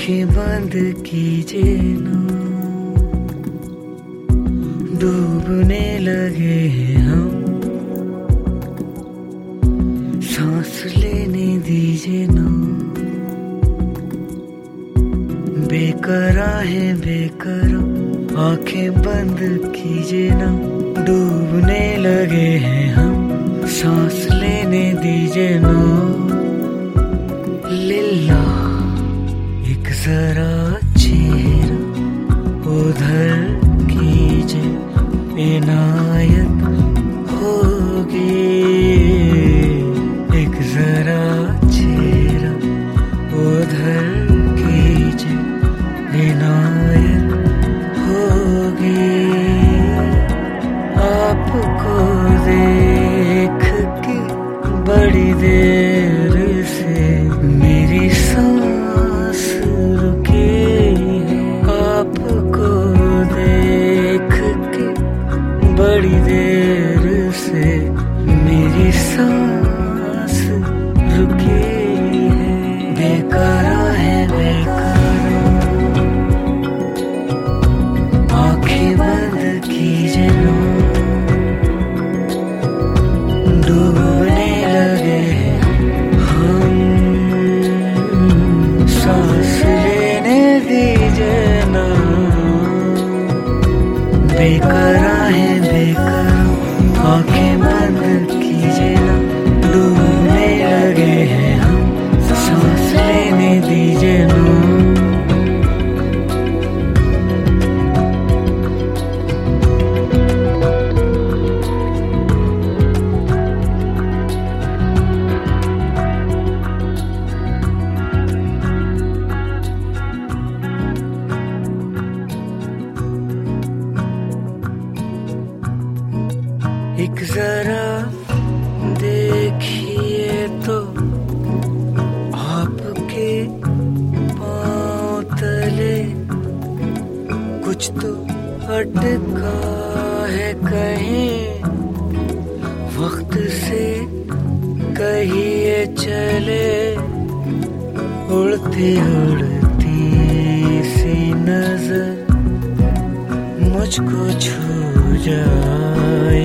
आंखें बंद कीजिए ना, डूबने लगे हैं हम, सांस लेने दीजिए ना। बेकरार है बेकरार, आंखें बंद कीजिए ना, डूबने लगे हैं हम, सांस लेने दीजिए ना। लिल्ला एक जरा चेहरा उधर कीजिए, इनायत होगी। एक जरा चेहरा उधर कीजिए, इनायत होगी। आपको देख के बड़ी देर से मेरी सांस रुकी है। आपको देख के बड़ी देर से मेरी सांस रुकी है। बेकरार है बेकरार, आंखें बंद कीजिए ना, डूबने लगे हम, सांस लेने दीजिए ना। बेकरार है बेकरार, आंखें बंद कीजिए ना, डूबने लगे हैं हम, सांस लेने दीजिए ना। एक जरा देखिए तो आपके पाँव तले कुछ तो अटका है कहीं, वक्त से कहिए चले। उड़ती उड़ती सी नजर मुझको छू जाए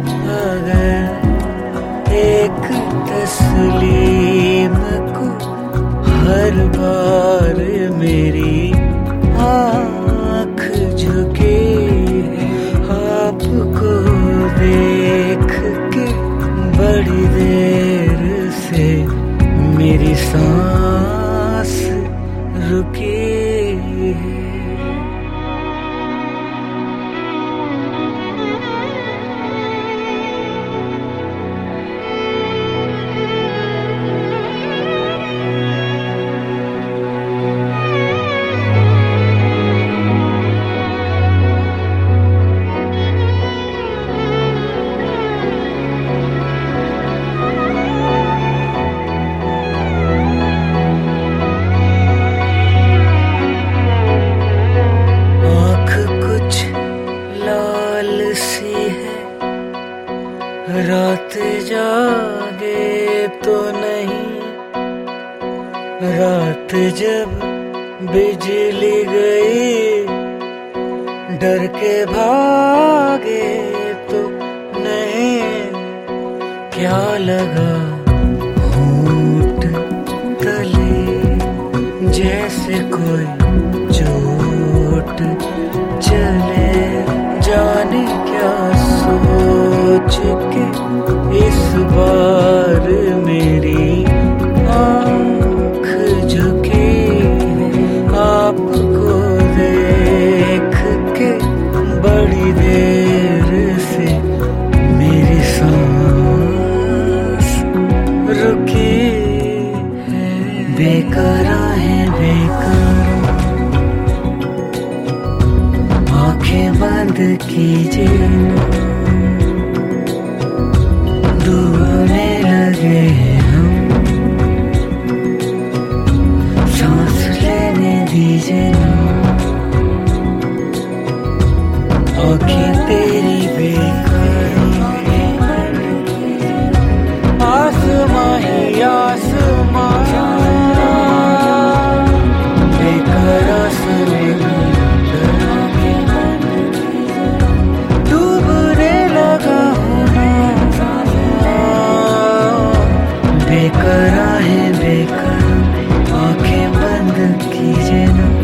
अगर, एक तस्लीम को हर बार मेरी आँख झुके। आपको देख के बड़ी देर से मेरी सांस रुकी है। रात जागे तो नहीं, रात जब बिजली गई डर के भागे तो नहीं। क्या लगा होंठ तले जैसे कोई चोट चले, जाने क्या सोच के इस बार मेरी आँख झुकी। आपको देख के बड़ी देर से मेरी सांस रुकी है। बेकरार है बेकरार, आंखें बंद कीजिए ना, डूबने लगे हैं हम, सांस लेने दीजिए ना। आंखें तेरी बेकरार, आसमां ही आसमां बेकरार। निगाहें बेकरार, आंखें बंद कीजिए ना।